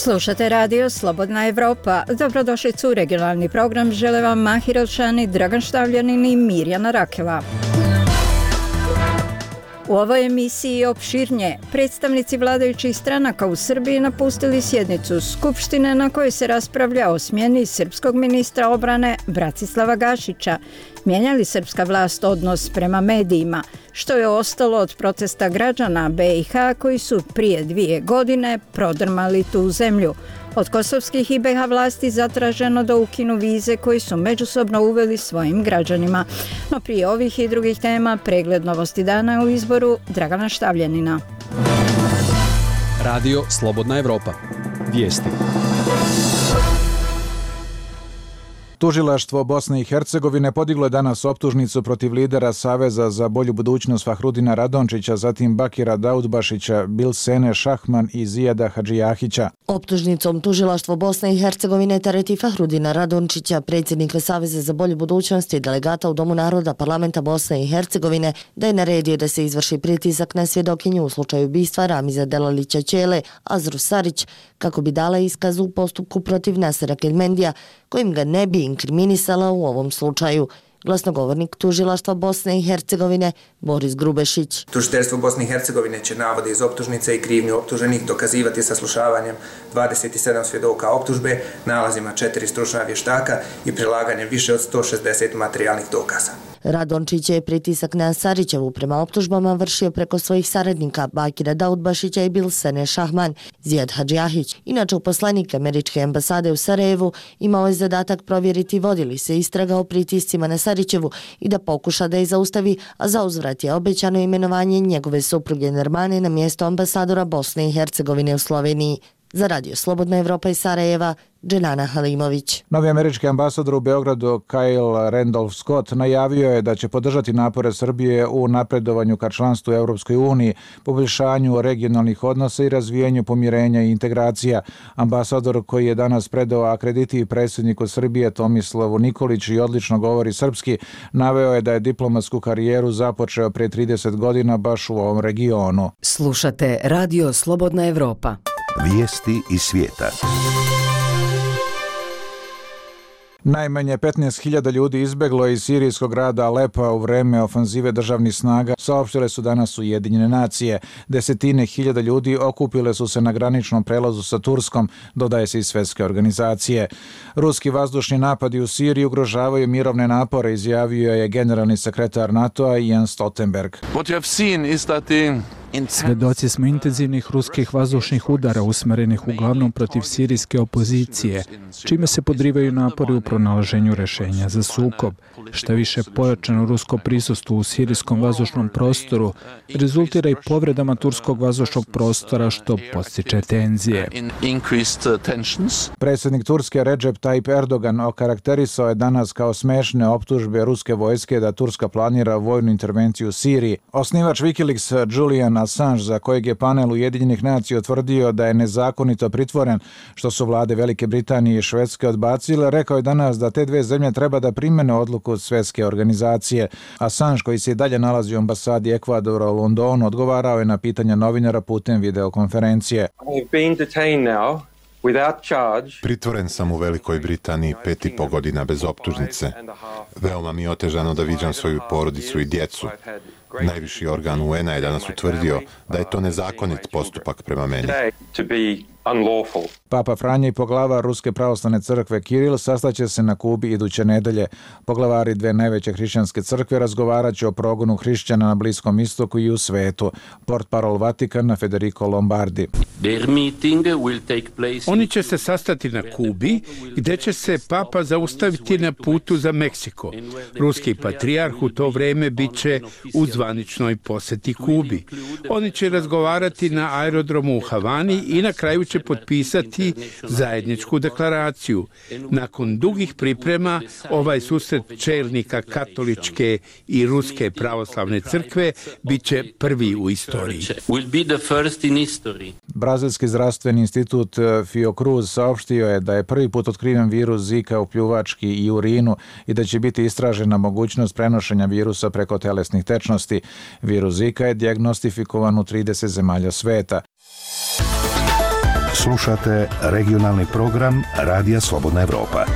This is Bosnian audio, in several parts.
Slušate radio Slobodna Evropa. Dobrodošlicu u regionalni program. Žele vam Mahir Elšani, Dragan Štavljanin i Mirjana Rakela. U ovoj emisiji opširnije predstavnici vladajućih stranaka u Srbiji napustili sjednicu Skupštine na kojoj se raspravlja o smjeni srpskog ministra obrane Bratislava Gašića. Mijenja li srpska vlast odnos prema medijima, što je ostalo od protesta građana BiH koji su prije 2 godine prodrmali tu zemlju? Od kosovskih i BiH vlasti zatraženo da ukinu vize koji su međusobno uveli svojim građanima. No prije ovih i drugih tema pregled novosti dana u izboru Dragana Štavljanina. Radio Slobodna Evropa. Vijesti. Tužilaštvo Bosne i Hercegovine podiglo je danas optužnicu protiv lidera Saveza za bolju budućnost Fahrudina Radončića, zatim Bakira Daudbašića, Bilsene Šahman i Zijada Hadžijahića. Optužnicom tužilaštvo Bosne i Hercegovine tereti Fahrudina Radončića, predsjednika Saveza za bolju budućnost i delegata u Domu naroda Parlamenta Bosne i Hercegovine, da je naredio da se izvrši pritisak na svjedokinju u slučaju ubistva Ramiza Delalića Ćele, Azru Sarić, kako bi dala iskaz u postupku protiv Nasera Kelmendija, kojim ga ne bi inkriminisala u ovom slučaju. Glasnogovornik tužilaštva Bosne i Hercegovine Boris Grubešić. Tužiteljstvo Bosne i Hercegovine će navode iz optužnice i krivnju optuženih dokazivati saslušavanjem 27 svjedoka optužbe, nalazima 4 stručna vještaka i prilaganjem više od 160 materijalnih dokaza. Radončić je pritisak na Sarićevu prema optužbama vršio preko svojih saradnika Bakira Daudbašića i Bilsene Šahman. Zijad Hadžijahić, inače uposlenik američke ambasade u Sarajevu, imao je zadatak provjeriti vodi li se istraga o pritiscima na Sarićevu i da pokuša da je zaustavi, a za uzvrat je obećano imenovanje njegove supruge Nermane na mjesto ambasadora Bosne i Hercegovine u Sloveniji. Za radio Slobodna Evropa iz Sarajeva, Dženana Halimović. Novi američki ambasador u Beogradu Kyle Randolph Scott najavio je da će podržati napore Srbije u napredovanju ka članstvu u Europskoj uniji, poboljšanju regionalnih odnosa i razvijanju pomirenja i integracija. Ambasador, koji je danas predao akrediti predsjedniku Srbije Tomislavu Nikoliću i odlično govori srpski, naveo je da je diplomatsku karijeru započeo prije 30 godina baš u ovom regionu. Slušate radio Slobodna Evropa. Vijesti iz svijeta. Najmanje 15.000 ljudi izbeglo je iz sirijskog grada Alepa u vreme ofanzive državnih snaga, saopštile su danas Ujedinjene nacije. Desetine hiljada ljudi okupile su se na graničnom prelazu sa Turskom, dodaje se iz Svjetske organizacije. Ruski vazdušni napadi u Siriji ugrožavaju mirovne napore, izjavio je generalni sekretar NATO-a Jens Stoltenberg. Svedoci smo intenzivnih ruskih vazdušnih udara usmjerenih uglavnom protiv sirijske opozicije, čime se podrivaju napori u pronalaženju rješenja za sukob. Šta više, pojačano rusko prisustvo u sirijskom vazdušnom prostoru rezultira i povredama turskog vazdušnog prostora, što podstiče tenzije. Predsjednik Turske Recep Tayyip Erdogan okarakterisao je danas kao smešne optužbe ruske vojske da Turska planira vojnu intervenciju u Siriji. Osnivač Wikileaks Julian Assange, za kojeg je panel Ujedinjenih nacija utvrdio da je nezakonito pritvoren, što su vlade Velike Britanije i Švedske odbacile, rekao je danas da te dve zemlje treba da primene odluku Svjetske organizacije. Assange, koji se i dalje nalazi u ambasadi Ekvadora u Londonu, odgovarao je na pitanja novinara putem videokonferencije. Pritvoren sam u Velikoj Britaniji 5,5 godina bez optužnice. Veoma mi je otežano da viđam svoju porodicu i djecu. Najviši organ UN-a je danas utvrdio da je to nezakonit postupak prema meni. Papa Franje i poglavar Ruske pravoslavne crkve Kiril sastaće se na Kubi iduće nedelje. Poglavari dve najveće hrišćanske crkve razgovarat će o progonu hrišćana na Bliskom istoku i u svetu. Portparol Vatikana Federico Lombardi. Oni će se sastati na Kubi, gdje će se papa zaustaviti na putu za Meksiko. Ruski patrijarh u to vrijeme bit će u zvaničnoj posjeti Kubi. Oni će razgovarati na aerodromu u Havani i na kraju će potpisati zajedničku deklaraciju. Nakon dugih priprema, ovaj susret čelnika katoličke i ruske pravoslavne crkve bit će prvi u istoriji. Brazilski zdravstveni institut Fiocruz saopštio je da je prvi put otkriven virus Zika u pljuvački i urinu i da će biti istražena mogućnost prenošenja virusa preko telesnih tečnosti. Virus Zika je dijagnostifikovan u 30 zemalja sveta. Slušate regionalni program Radija Slobodna Evropa.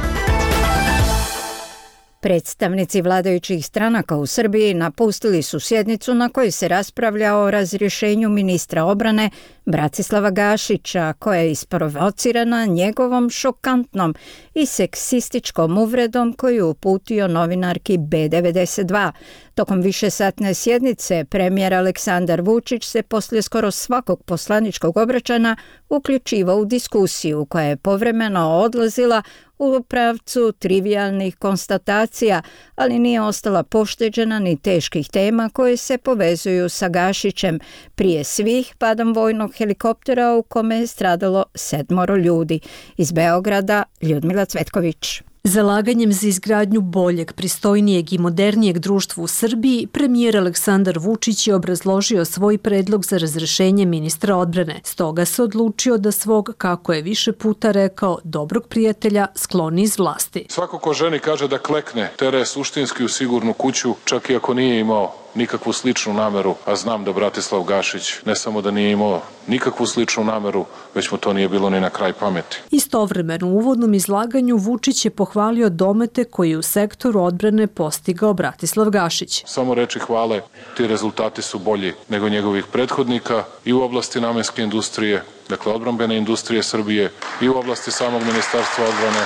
Predstavnici vladajućih stranaka u Srbiji napustili su sjednicu na kojoj se raspravlja o razrješenju ministra obrane Bratislava Gašića, koja je isprovocirana njegovom šokantnom i seksističkom uvredom koju je uputio novinarki B92. Tokom višesatne sjednice premijer Aleksandar Vučić se poslije skoro svakog poslaničkog obraćanja uključivao u diskusiju koja je povremeno odlazila u pravcu trivijalnih konstatacija, ali nije ostala pošteđena ni teških tema koje se povezuju sa Gašićem, prije svih padom vojnog helikoptera u kome je stradalo 7 ljudi. Iz Beograda Ljudmila Cvetković. Zalaganjem za izgradnju boljeg, pristojnijeg i modernijeg društva u Srbiji, premijer Aleksandar Vučić je obrazložio svoj predlog za razrešenje ministra odbrane. Stoga se odlučio da svog, kako je više puta rekao, dobrog prijatelja skloni iz vlasti. Svako ko ženi kaže da klekne, tere suštinski u sigurnu kuću, čak i ako nije imao nikakvu sličnu nameru, a znam da Bratislav Gašić ne samo da nije imao nikakvu sličnu nameru, već mu to nije bilo ni na kraj pameti. Istovremeno u uvodnom izlaganju Vučić je pohvalio domete koji u sektoru odbrane postigao Bratislav Gašić. Samo reči hvale, ti rezultati su bolji nego njegovih prethodnika i u oblasti namenske industrije, dakle odbrambene industrije Srbije, i u oblasti samog ministarstva odbrane.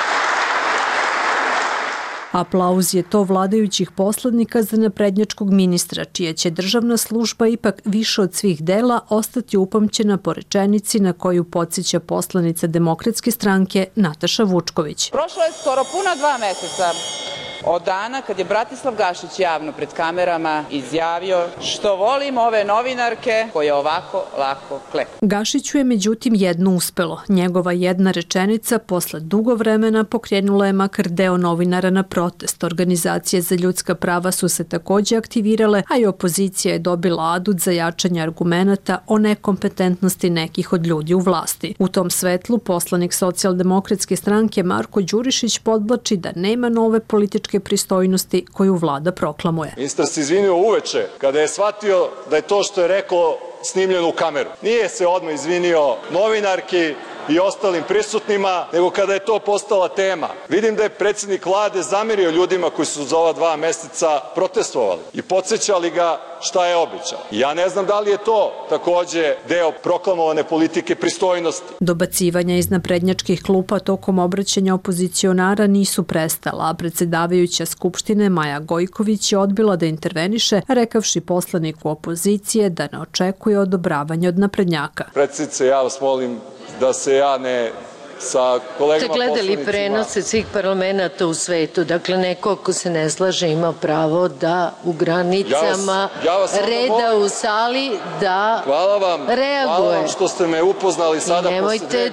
Aplauz je to vladajućih poslanika za naprednjačkog ministra, čija će državna služba ipak više od svih dela ostati upamćena po rečenici na koju podsjeća poslanica Demokratske stranke Nataša Vučković. Prošlo je skoro puna 2 meseca od dana kad je Bratislav Gašić javno pred kamerama izjavio što volim ove novinarke koje ovako lako kleku. Gašiću je međutim jedno uspelo. Njegova jedna rečenica posle dugo vremena pokrenula je makar deo novinara na protest. Organizacije za ljudska prava su se također aktivirale, a i opozicija je dobila adut za jačanje argumenata o nekompetentnosti nekih od ljudi u vlasti. U tom svetlu poslanik Socijaldemokratske stranke Marko Đurišić podvlači da nema nove političke pristojnosti koju vlada proklamuje. Ministar se izvinio uveče kada je shvatio da je to što je rekao snimljeno u kameru. Nije se odmah izvinio novinarki i ostalim prisutnima, nego kada je to postala tema. Vidim da je predsjednik vlade zamerio ljudima koji su za ova 2 meseca protestovali i podsjećali ga šta je obećao. Ja ne znam da li je to takođe deo proklamovane politike pristojnosti. Dobacivanja iz naprednjačkih klupa tokom obraćanja opozicionara nisu prestala, a predsjedavajuća Skupštine Maja Gojković je odbila da interveniše, rekavši poslaniku opozicije da ne očekuje odobravanje od naprednjaka. Predsjednice, ja vas molim da se ja ne sa kolegama poslanicima... Ste gledali prenose svih parlamenta u svetu, dakle neko ko se ne slaže ima pravo da u granicama reda u sali da reaguje. Hvala vam što ste me upoznali sada posle 2 godine. Nemojte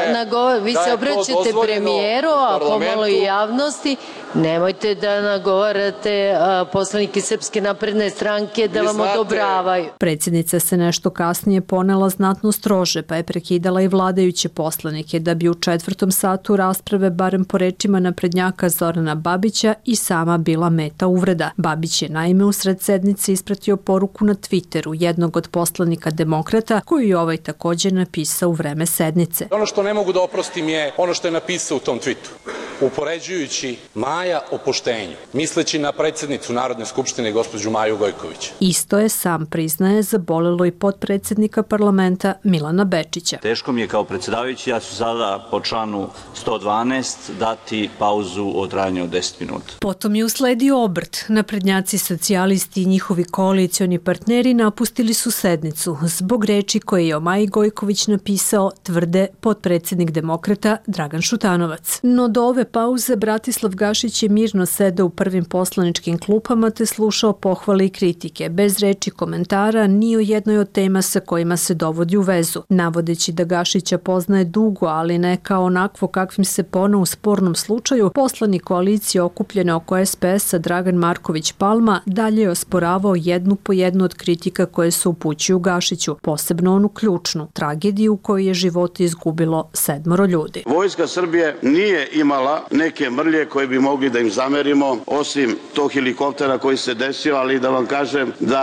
da vi se obraćate premijeru, a pomalo i javnosti, nemojte da nagovarate poslanike Srpske napredne stranke da vam odobravaju. Predsjednica se nešto kasnije ponela znatno strože, pa je prekidala i vladajuće poslanike da bi u 4. satu rasprave, barem po rečima naprednjaka Zorana Babića, i sama bila meta uvreda. Babić je naime usred sednice ispratio poruku na Twitteru jednog od poslanika Demokrata, koju je ovaj također napisao u vreme sednice. Ono što ne mogu da oprostim je ono što je napisao u tom tweetu, upoređujući Maja o poštenju, misleći na predsjednicu Narodne skupštine gospođu Maju Gojković. Isto je, sam priznaje, zabolelo i potpredsjednika parlamenta Milana Bečića. Teško mi je kao predsjedavajući, ja ću sada po članu 112 dati pauzu od trajanja od 10 minuta. Potom je usledio obrt. Naprednjaci, socijalisti i njihovi koalicioni partneri napustili su sednicu zbog reči koje je o Maji Gojković napisao, tvrde potpredsjednik Demokrata Dragan Šutanovac. No do ove pauze Bratislav Gašić je mirno sedeo u prvim poslaničkim klupama te slušao pohvale i kritike, bez reči komentara ni o jednoj od tema sa kojima se dovodi u vezu. Navodeći da Gašića poznaje dugo, ali ne kao onakvo kakvim se poneo u spornom slučaju, poslanik koalicije okupljene oko SPS-a Dragan Marković Palma dalje je osporavao jednu po jednu od kritika koje se upućuju Gašiću, posebno onu ključnu, tragediju u kojoj je živote izgubilo 7 ljudi. Vojska Srbije nije imala neke mrlje koje bi mogli da im zamerimo, osim tog helikoptera koji se desio, ali da vam kažem da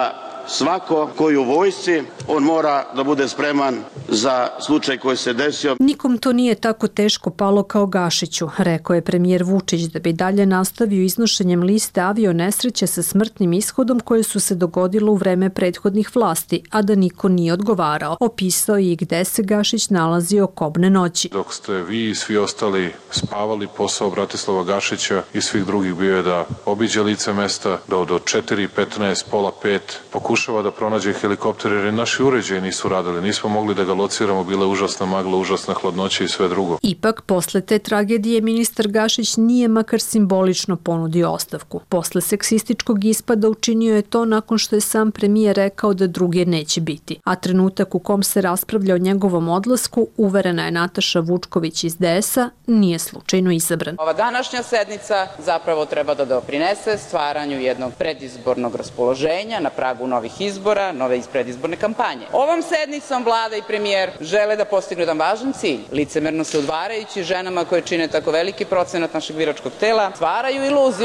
svako koji u vojsci, on mora da bude spreman za slučaj koji se desio. Nikom to nije tako teško palo kao Gašiću, rekao je premijer Vučić da bi dalje nastavio iznošenjem liste avio nesreće sa smrtnim ishodom koje su se dogodilo u vreme prethodnih vlasti, a da niko nije odgovarao. Opisao i gde se Gašić nalazio kobne noći. Dok ste vi i svi ostali spavali, posao Bratislava Gašića i svih drugih bio je da obiđe lice mesta, da od 4:15, pola 5 pokušava da pronađe helikopter jer naši uređaji nisu radili. Nismo mogli da ga lociramo, bila je užasna magla, užasna hladnoća i sve drugo. Ipak, posle te tragedije, ministar Gašić nije makar simbolično ponudio ostavku. Posle seksističkog ispada učinio je to nakon što je sam premijer rekao da druge neće biti. A trenutak u kom se raspravlja o njegovom odlasku, uverena je Nataša Vučković iz DS-a, nije slučajno izabran. Ova današnja sednica zapravo treba da doprinese stvaranju jednog predizbornog raspoloženja na pragu novih izbora, nove predizborne kampanje. Ovom sednicom vlada i premijer žele da postignu jedan važan cilj. Licemerno se udvarajući ženama koje čine tako veliki procenat našeg biračkog tela, stvaraju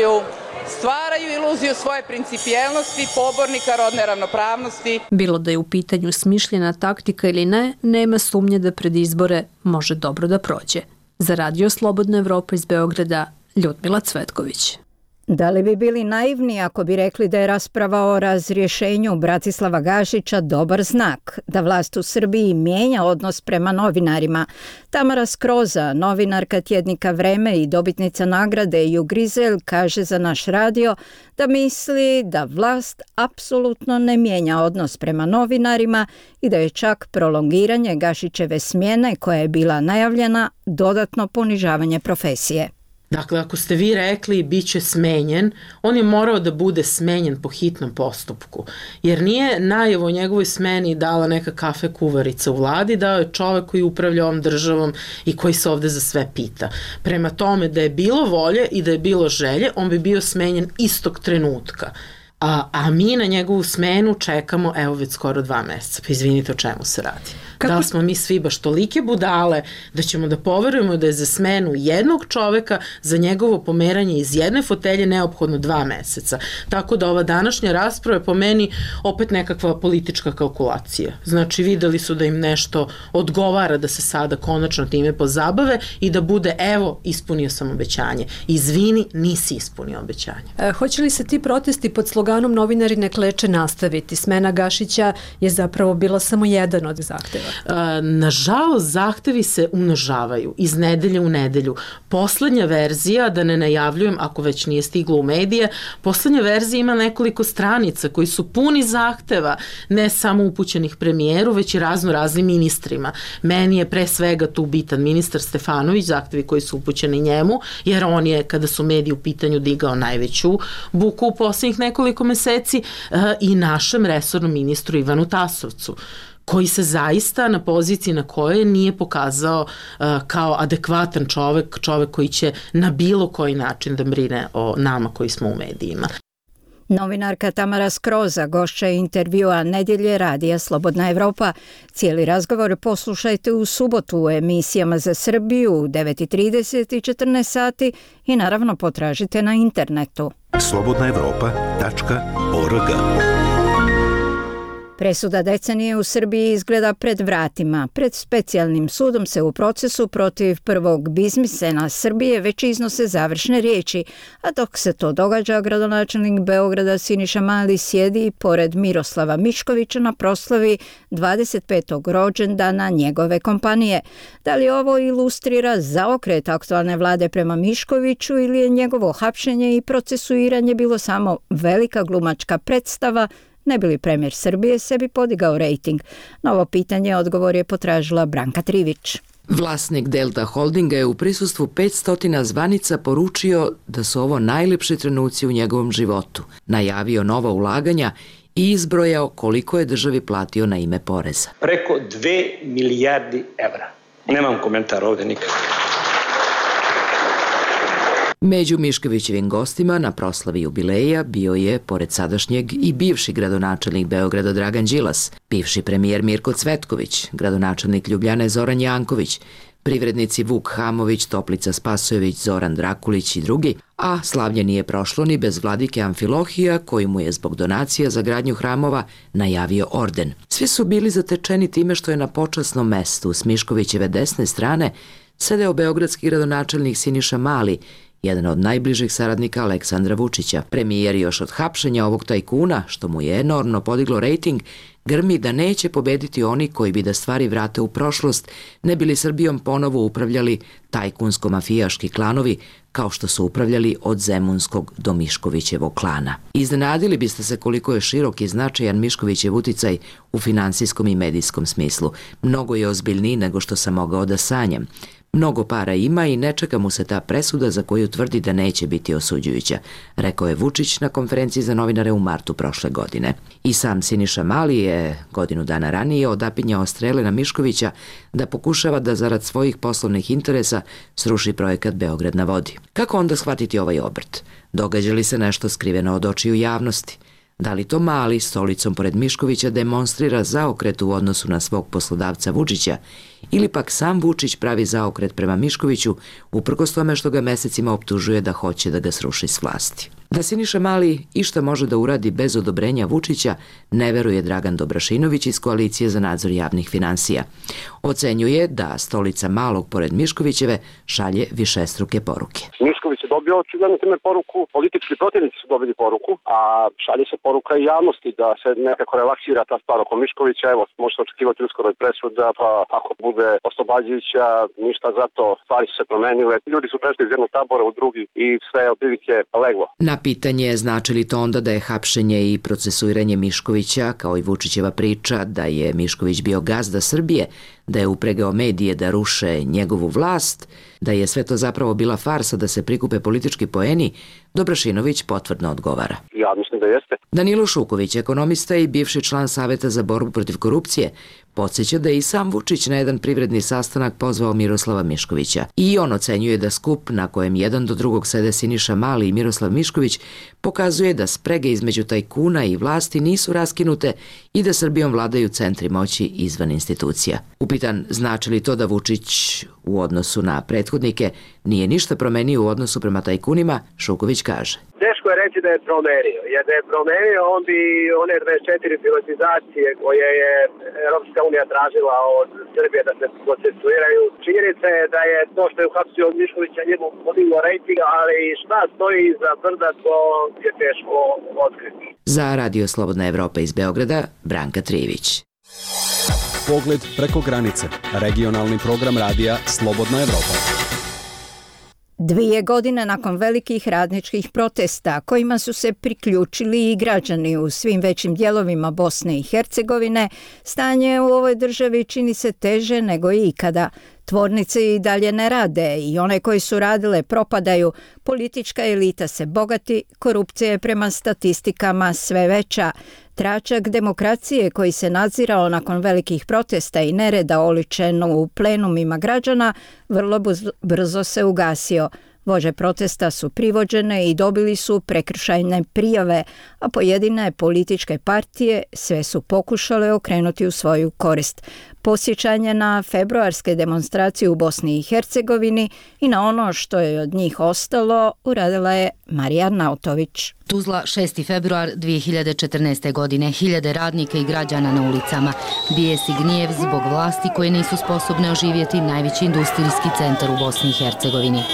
iluziju svoje principijelnosti, pobornika rodne ravnopravnosti. Bilo da je u pitanju smišljena taktika ili ne, nema sumnje da pred izbore može dobro da prođe. Za Radio Slobodna Evropa iz Beograda, Ljudmila Cvetković. Da li bi bili naivni ako bi rekli da je rasprava o razrješenju Bratislava Gašića dobar znak, da vlast u Srbiji mijenja odnos prema novinarima? Tamara Skroza, novinarka tjednika Vreme i dobitnica nagrade Jugrizel, kaže za naš radio da misli da vlast apsolutno ne mijenja odnos prema novinarima i da je čak prolongiranje Gašićeve smjene koja je bila najavljena dodatno ponižavanje profesije. Dakle, ako ste vi rekli bit će smenjen, on je morao da bude smenjen po hitnom postupku. Jer nije najavu o njegovoj smeni dala neka kafe kuvarica u vladi, dao je čovek koji upravlja ovom državom i koji se ovde za sve pita. Prema tome, da je bilo volje i da je bilo želje, on bi bio smenjen istog trenutka. A mi na njegovu smenu čekamo, evo već skoro 2 meseca. Pa izvinite, o čemu se radi? Da li smo mi svi baš tolike budale da ćemo da poverujemo da je za smenu jednog čoveka, za njegovo pomeranje iz jedne fotelje neophodno 2 meseca. Tako da ova današnja rasprava je po meni opet nekakva politička kalkulacija. Znači videli su da im nešto odgovara da se sada konačno time pozabave i da bude evo ispunio sam obećanje. Izvini, nisi ispunio obećanje. Hoće li se ti protesti pod sloganom novinari ne kleče nastaviti? Smena Gašića je zapravo bila samo jedan od zahteva. Nažalost, zahtevi se umnožavaju iz nedelje u nedelju. Poslednja verzija, da ne najavljujem ako već nije stiglo u medije, poslednja verzija ima nekoliko stranica koji su puni zahteva, ne samo upućenih premijeru, već i raznim ministrima. Meni je pre svega tu bitan ministar Stefanović, zahtevi koji su upućeni njemu, jer on je, kada su mediji u pitanju, digao najveću buku u posljednjih nekoliko meseci, i našem resornom ministru Ivanu Tasovcu, koji se zaista na poziciji na kojoj nije pokazao kao adekvatan čovek koji će na bilo koji način da brine o nama koji smo u medijima. Novinarka Tamara Skroza, gošća intervjua Nedjelje radija Slobodna Evropa. Cijeli razgovor poslušajte u subotu u emisijama za Srbiju u 9:30 i 14 sati i naravno potražite na internetu. slobodnaevropa.org. Presuda decenije u Srbiji izgleda pred vratima. Pred specijalnim sudom se u procesu protiv prvog biznismena Srbije već iznose završne riječi, a dok se to događa, gradonačelnik Beograda Siniša Mali sjedi pored Miroslava Miškovića na proslavi 25. rođendana njegove kompanije. Da li ovo ilustrira zaokret aktualne vlade prema Miškoviću ili je njegovo hapšenje i procesuiranje bilo samo velika glumačka predstava, ne bi li premijer Srbije sebi podigao rejting? Na ovo pitanje odgovor je potražila Branka Trivić. Vlasnik Delta Holdinga je u prisustvu 500 zvanica poručio da su ovo najlepši trenuci u njegovom životu. Najavio nova ulaganja i izbrojao koliko je državi platio na ime poreza. Preko 2 milijardi evra. Nemam komentar ovdje nikad. Među Miškovićevim gostima na proslavi jubileja bio je, pored sadašnjeg, i bivši gradonačelnik Beograda Dragan Đilas, bivši premijer Mirko Cvetković, gradonačelnik Ljubljane Zoran Janković, Privrednici Vuk Hamović, Toplica Spasojević, Zoran Drakulić i drugi, a slavlje nije prošlo ni bez vladike Amfilohija, koji mu je zbog donacija za gradnju hramova najavio orden. Svi su bili zatečeni time što je na počasnom mestu s Miškovićeve desne strane sedeo beogradski gradonačelnik Siniša Mali, jedan od najbližih saradnika Aleksandra Vučića. Premijer još od hapšenja ovog tajkuna, što mu je enormno podiglo rejting, grmi da neće pobediti oni koji bi da stvari vrate u prošlost, ne bi li Srbijom ponovo upravljali tajkunsko-mafijaški klanovi, kao što su upravljali od Zemunskog do Miškovićevog klana. Iznenadili biste se koliko je širok i značajan Miškovićev uticaj u finansijskom i medijskom smislu. Mnogo je ozbiljniji nego što sam mogao da sanjam. Mnogo para ima i ne čeka mu se ta presuda za koju tvrdi da neće biti osuđujuća, rekao je Vučić na konferenciji za novinare u martu prošle godine. I sam Siniša Mali je godinu dana ranije odapinjao strele na Miškovića da pokušava da zarad svojih poslovnih interesa sruši projekat Beograd na vodi. Kako onda shvatiti ovaj obrt? Događa li se nešto skriveno od očiju javnosti? Da li to Mali stolicom pored Miškovića demonstrira zaokret u odnosu na svog poslodavca Vučića ili pak sam Vučić pravi zaokret prema Miškoviću uprkos tome što ga mesecima optužuje da hoće da ga sruši s vlasti? Da Siniša Mali išta može da uradi bez odobrenja Vučića ne veruje Dragan Dobrašinović iz Koalicije za nadzor javnih finansija. Ocenjuje da stolica Malog pored Miškovićeve šalje višestruke poruke. Mišković je dobio očigledno time poruku, politički protivnici su dobili poruku, a šalje se poruka i javnosti da se nekako relaksira ta stvar oko Miškovića. Evo, može se očekivati uskoro i presuda, pa ako bude oslobađajuća, ništa zato, stvari su se promenile. Ljudi su prešli iz jednog tabora u drugi i sve je otprilike leglo. Na pitanje znači li to onda da je hapšenje i procesuiranje Miškovića, kao i Vučićeva priča da je Mišković bio gazda Srbije, da je upregao medije da ruše njegovu vlast, da je sve to zapravo bila farsa da se prikupe politički poeni, Dobrašinović potvrdno odgovara. Ja mislim da jeste. Danilo Šuković, ekonomista i bivši član Saveta za borbu protiv korupcije, podsjeća da je i sam Vučić na jedan privredni sastanak pozvao Miroslava Miškovića. I on ocenjuje da skup na kojem jedan do drugog sede Siniša Mali i Miroslav Mišković pokazuje da sprege između tajkuna i vlasti nisu raskinute i da Srbijom vladaju centri moći izvan institucija. Upitan znači li to da Vučić u odnosu na prethodnike nije ništa promenio u odnosu prema tajkunima, Šuković kaže. Teško je reći da je promenio, jer da je promenio on bi one 24 privatizacije koje je Europska unija tražila od Srbije da se procesuiraju. Činjenica je da je to što je uhapsio od Miškovića njemu podiglo rejting, ali šta stoji iza brda, to je teško otkriti. Za Radio Slobodna Evropa iz Beograda, Branka Trijević. Pogled preko granice. Regionalni program radija Slobodna Evropa. 2 godine nakon velikih radničkih protesta, kojima su se priključili i građani u svim većim dijelovima Bosne i Hercegovine, stanje u ovoj državi čini se teže nego ikada. Tvornice i dalje ne rade i one koji su radile propadaju, politička elita se bogati, korupcija je prema statistikama sve veća. Tračak demokracije koji se nadzirao nakon velikih protesta i nereda oličeno u plenumima građana vrlo brzo se ugasio. Vođe protesta su privođene i dobili su prekršajne prijave, a pojedine političke partije sve su pokušale okrenuti u svoju korist. Posjećanje na februarske demonstracije u Bosni i Hercegovini i na ono što je od njih ostalo uradila je Marija Nautović. Tuzla, 6. februar 2014. godine. Hiljade radnika i građana na ulicama. Bijes i gnjev zbog vlasti koje nisu sposobne oživjeti najveći industrijski centar u Bosni i Hercegovini.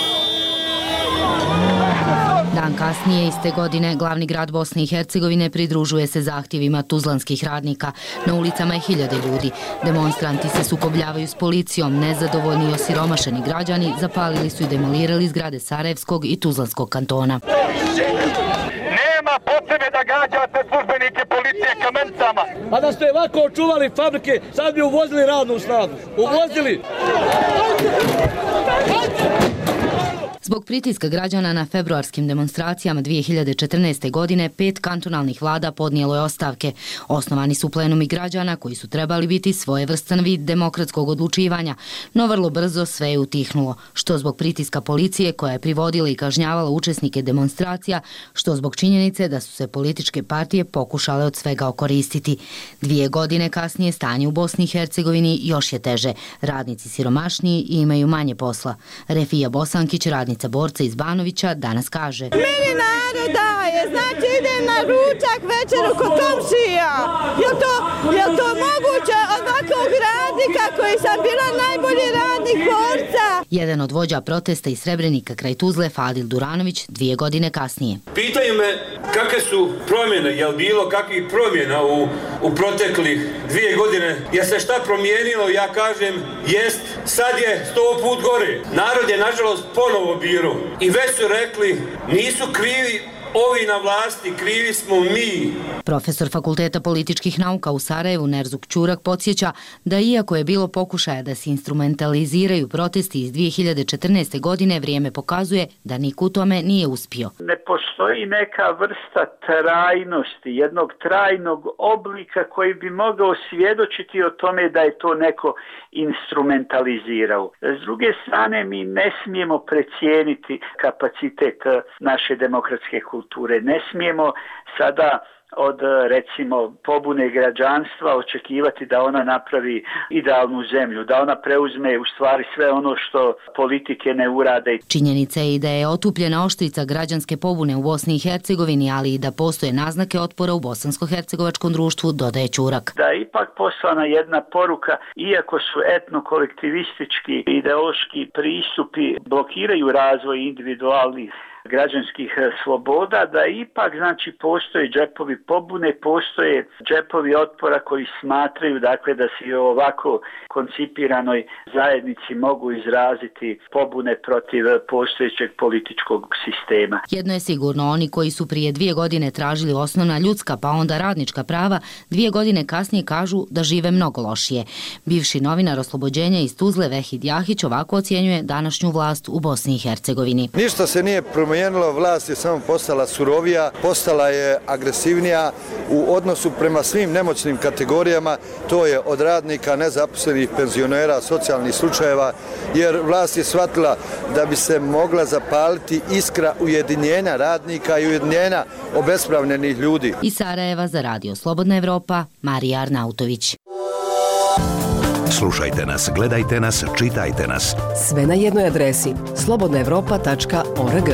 Dan kasnije iste godine glavni grad Bosne i Hercegovine pridružuje se zahtjevima tuzlanskih radnika. Na ulicama je hiljade ljudi. Demonstranti se sukobljavaju s policijom, nezadovoljni i osiromašeni građani zapalili su i demolirali zgrade Sarajevskog i Tuzlanskog kantona. Nema potrebe da gađate službenike policije kamencama. A da ste ovako očuvali fabrike, sad bi uvozili radnu snagu. Uvozili! Zbog pritiska građana na februarskim demonstracijama 2014. godine 5 kantonalnih vlada podnijelo je ostavke. Osnovani su plenumi građana koji su trebali biti svojevrstan vid demokratskog odlučivanja, no vrlo brzo sve je utihnulo, što zbog pritiska policije koja je privodila i kažnjavala učesnike demonstracija, što zbog činjenice da su se političke partije pokušale od svega okoristiti. 2 godine kasnije stanje u Bosni i Hercegovini još je teže. Radnici siromašniji i imaju manje posla. Refija Bosankić, radnica borca iz Banovića, danas kaže: Meni narod daje, znači idem na ručak večeru kod komšija. Je to moguće od ovakvog radnika koji sam bila najbolji radnik borca? Jedan od vođa protesta iz Srebrenika kraj Tuzle, Fadil Duranović, 2 godine kasnije. Pitaju me kakve su promjene, je li bilo kakvih promjena u proteklih 2 godine? Je se šta promijenilo? Ja kažem, jest, sad je 100 put gore. Narod je nažalost ponovo biro i već su rekli, nisu krivi ovi na vlasti, krivi smo mi. Profesor Fakulteta političkih nauka u Sarajevu Nerzuk Ćurak podsjeća da iako je bilo pokušaja da se instrumentaliziraju protesti iz 2014. godine, vrijeme pokazuje da niko u tome nije uspio. Ne postoji neka vrsta trajnosti, jednog trajnog oblika koji bi mogao svjedočiti o tome da je to neko instrumentalizirao. S druge strane, mi ne smijemo precijeniti kapacitet naše demokratske kulture. Ne smijemo sada od, recimo, pobune građanstva očekivati da ona napravi idealnu zemlju, da ona preuzme u stvari sve ono što politike ne urade. Činjenica je i da je otupljena oštrica građanske pobune u Bosni i Hercegovini, ali i da postoje naznake otpora u bosansko-hercegovačkom društvu, dodaje Ćurak. Da je ipak poslana jedna poruka, iako su etnokolektivistički ideološki pristupi blokiraju razvoj individualnih građanskih sloboda, da ipak znači postoje džepovi pobune, postoje džepovi otpora koji smatraju dakle da se u ovako koncipiranoj zajednici mogu izraziti pobune protiv postojećeg političkog sistema. Jedno je sigurno, oni koji su prije 2 godine tražili osnovna ljudska pa onda radnička prava, 2 godine kasnije kažu da žive mnogo lošije. Bivši novinar Oslobođenja iz Tuzle Vehid Jahić ovako ocjenjuje današnju vlast u Bosni i Hercegovini. Ništa se nije promijenilo, vlast je samo postala surovija, postala je agresivnija u odnosu prema svim nemoćnim kategorijama, to je od radnika, nezaposlenih, penzionera, socijalnih slučajeva, jer vlast je shvatila da bi se mogla zapaliti iskra ujedinjenja radnika i ujedinjenja obespravljenih ljudi. Iz Sarajeva za Radio Slobodna Evropa, Marija Arnautović. Slušajte nas, gledajte nas, čitajte nas. Sve na jednoj adresi slobodnaevropa.org.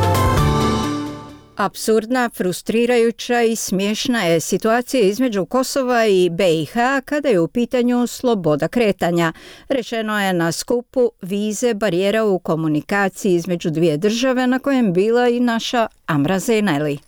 Apsurdna, frustrirajuća i smiješna je situacija između Kosova i BiH kada je u pitanju sloboda kretanja. Rečeno je na skupu vize barijera u komunikaciji između 2 države na kojem bila i naša Amra Zeneli.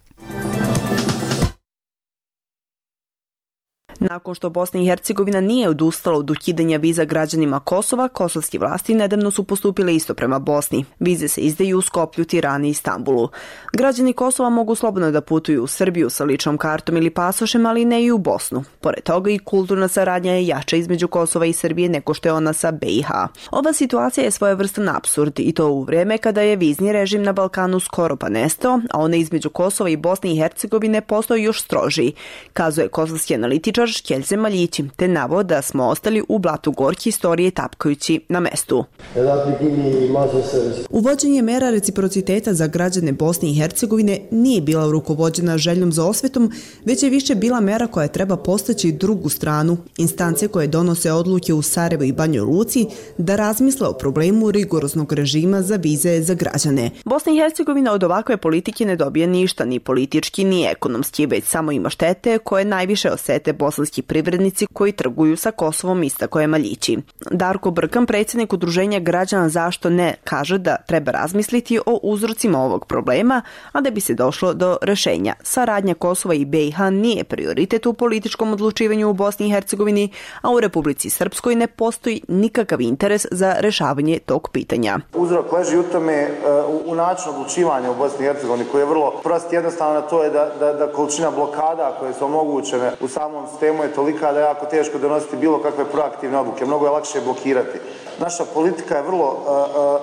Nakon što Bosna i Hercegovina nije odustala od ukidanja viza građanima Kosova, kosovske vlasti nedavno su postupile isto prema Bosni. Vize se izdaju u Skoplju, Tirani i Istanbulu. Građani Kosova mogu slobodno da putuju u Srbiju sa ličnom kartom ili pasošem, ali ne i u Bosnu. Pored toga i kulturna saradnja je jača između Kosova i Srbije nego što je ona sa BiH. Ova situacija je svojevrstan apsurd i to u vrijeme kada je vizni režim na Balkanu skoro pa nestao, a ona između Kosova i Bosne i Hercegovine postoji još strožiji, kazuje kosovski analitičar Škeljze Maljići, te navod da smo ostali u blatu gorke istorije tapkajući na mestu. Uvođenje mera reciprociteta za građane Bosne i Hercegovine nije bila rukovođena željom za osvetom, već je više bila mera koja treba postaći drugu stranu, instance koje donose odluke u Sarajevu i Banjoj Luci, da razmisle o problemu rigoroznog režima za vize za građane. Bosna i Hercegovina od ovakve politike ne dobije ništa, ni politički, ni ekonomski, već samo ima štete koje najviše osete bosanski privrednici koji trguju sa Kosovom, istakao je Maljići. Darko Brkan, predsjednik Udruženja građana Zašto ne, kaže da treba razmisliti o uzrocima ovog problema, a da bi se došlo do rešenja. Saradnja Kosova i BiH nije prioritet u političkom odlučivanju u Bosni i Hercegovini, a u Republici Srpskoj ne postoji nikakav interes za rešavanje tog pitanja. Uzrok leži u tome u načinu odlučivanja u Bosni i Hercegovini koji je vrlo prost, jednostavno to je da količina blokada koje su omogućene u samom sistemu je tolika da je jako teško donositi bilo kakve proaktivne odluke. Mnogo je lakše blokirati. Naša politika je vrlo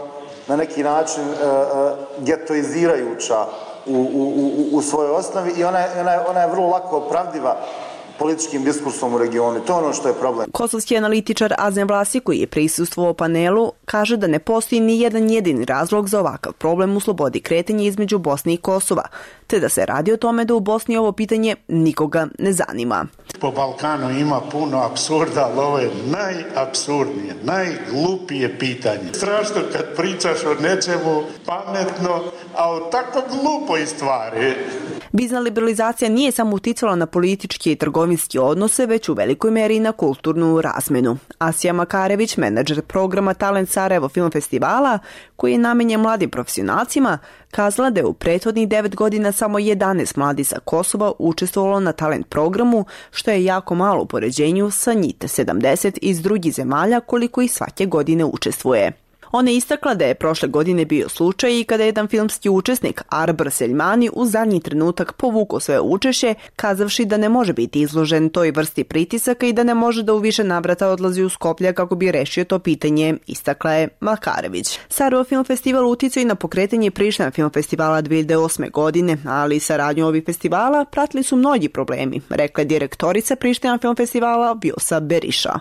na neki način getoizirajuća u svojoj osnovi i ona je vrlo lako opravdiva političkim diskursom u regionu. To je ono što je problem. Kosovski analitičar Azem Vlasi, koji je prisustvovao panelu, kaže da ne postoji ni jedan jedini razlog za ovakav problem u slobodi kretanja između Bosne i Kosova, te da se radi o tome da u Bosni ovo pitanje nikoga ne zanima. Po Balkanu ima puno apsurda, ali ovo je najapsurdnije, najglupije pitanje. Strašno kad pričaš o nečemu pametno, a o tako glupoj stvari. Vizna liberalizacija nije samo uticala na političke i trgovinske odnose, već u velikoj meri i na kulturnu razmenu. Asija Makarević, menadžer programa Talent Sarajevo Film Festivala, koji je namenjen mladim profesionalcima, kazala da je u prethodnih 9 godina samo 11 mladi sa Kosova učestvovalo na talent programu, što je jako malo u poređenju sa njih 70 iz drugih zemalja koliko ih svake godine učestvuje. Ona je istakla da je prošle godine bio slučaj i kada je jedan filmski učesnik, Arbr Seljmani, u zadnji trenutak povukao svoje učešće, kazavši da ne može biti izložen toj vrsti pritisaka i da ne može da u više navrata odlazi u Skoplje kako bi rešio to pitanje, istakla je Makarević. Sarajevo Film Festival uticao i na pokretanje Priština Film Festivala 2008. godine, ali saradnju ovih festivala pratili su mnogi problemi, rekla je direktorica Priština Film Festivala Vjosa Beriša.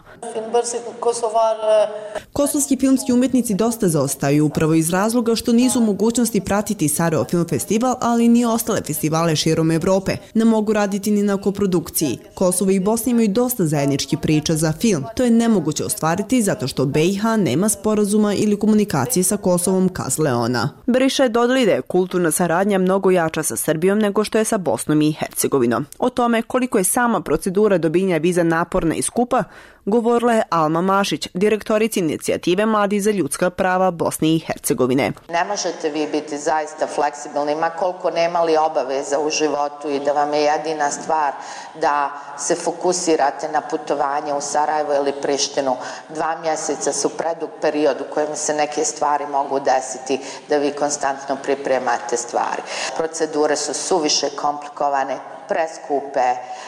Kosovski filmski umetnici dosta zaostaju upravo iz razloga što nisu u mogućnosti pratiti Sarajevo Film Festival, ali ni ostale festivale širom Evrope. Ne mogu raditi ni na koprodukciji. Kosovo i Bosna imaju dosta zajedničkih priča za film. To je nemoguće ostvariti zato što BiH nema sporazuma ili komunikacije sa Kosovom, kazala ona. Beriša je dodali da je kulturna saradnja mnogo jača sa Srbijom nego što je sa Bosnom i Hercegovinom. O tome koliko je sama procedura dobijanja viza naporna i skupa, govorila je Alma Mašić, direktorica inicijative Mladi za ljudska prava Bosne i Hercegovine. Ne možete vi biti zaista fleksibilni, ma koliko nemali obaveza u životu i da vam je jedina stvar da se fokusirate na putovanje u Sarajevo ili Prištinu. 2 mjeseca su predug period u kojem se neke stvari mogu desiti da vi konstantno pripremate stvari. Procedure su suviše komplikovane, preskupe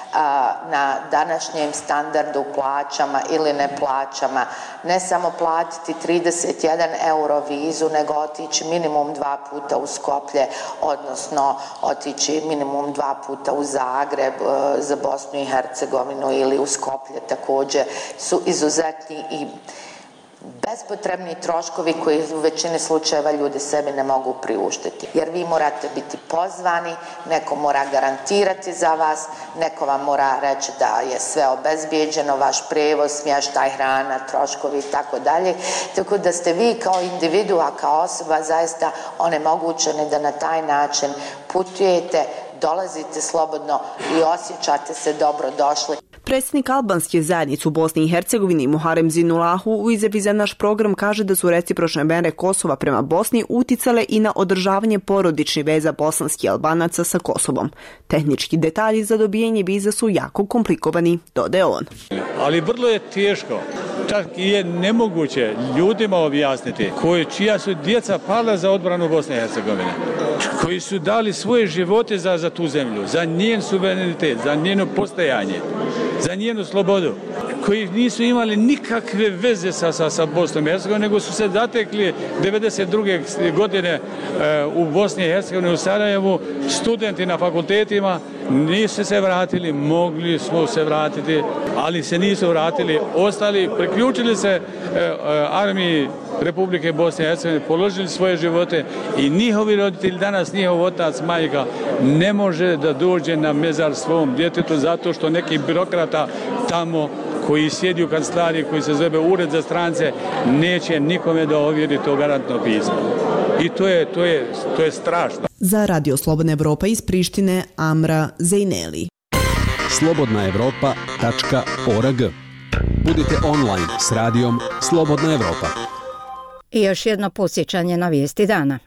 na današnjem standardu plaćama ili ne plaćama. Ne samo platiti 31 euro vizu, nego otići minimum 2 puta u Skoplje, odnosno otići minimum 2 puta u Zagreb za Bosnu i Hercegovinu ili u Skoplje također su izuzetni i bespotrebni troškovi koji u većini slučajeva ljudi sebi ne mogu priuštiti. Jer vi morate biti pozvani, neko mora garantirati za vas, neko vam mora reći da je sve obezbijeđeno, vaš prevoz, smještaj, hrana, troškovi i tako dalje. Tako da ste vi kao individua, kao osoba zaista onemogućeni da na taj način putujete, dolazite slobodno i osjećate se dobro došli. Predsjednik albanske zajednice u Bosni i Hercegovini Muharem Zinulahu u izjavi za naš program kaže da su recipročne mere Kosova prema Bosni uticale i na održavanje porodičnih veza bosanskih Albanaca sa Kosovom. Tehnički detalji za dobijanje viza su jako komplikovani, dodaje on. Ali vrlo je teško, čak i je nemoguće ljudima objasniti čija su djeca pala za odbranu Bosne i Hercegovine, koji su dali svoje živote za tu zemlju, za njen suverenitet, za njeno postojanje, za njenu slobodu, koji nisu imali nikakve veze sa Bosnom i Hercegovinom, nego su se zatekli 1992. godine u Bosni i Hercegovini, u Sarajevu, studenti na fakultetima, nisu se vratili, mogli smo se vratiti, ali se nisu vratili, ostali, priključili se armiji Republike Bosne i Hercegovine, položili svoje živote i njihovi roditelji, danas njihov otac, majka, ne može da dođe na mezar svom djetetu zato što neki birokrata tamo koji sjedi u kancelariji, koji se zove Ured za strance, neće nikome da ovjeri to garantno pismo. I to je strašno. Za Radio Slobodna Evropa iz Prištine, Amra Zejneli. slobodnaevropa.org. Budite online s radijom Slobodna Evropa. I još jedno podsjećanje na vijesti dana.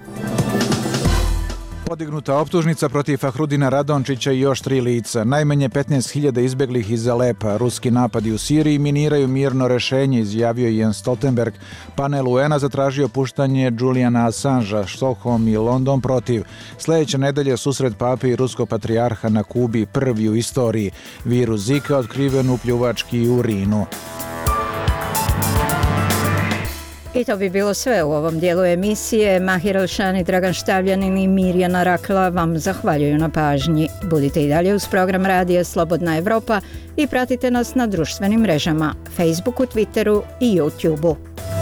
Podignuta optužnica protiv Fahrudina Radončića i još 3 lica. Najmanje 15.000 izbeglih iz Alepa. Ruski napadi u Siriji miniraju mirno rešenje, izjavio Jens Stoltenberg. Panel UN-a zatražio puštanje Juliana Assangea, Stockholm i London protiv. Sljedeće nedelje susret pape i ruskog patrijarha na Kubi, prvi u istoriji. Virus Zika otkriven u pljuvački urinu. I to bi bilo sve u ovom dijelu emisije. Mahir Elšani, Dragan Štavljanin i Mirjana Rakla vam zahvaljuju na pažnji. Budite i dalje uz program Radija Slobodna Evropa i pratite nas na društvenim mrežama, Facebooku, Twitteru i YouTubeu.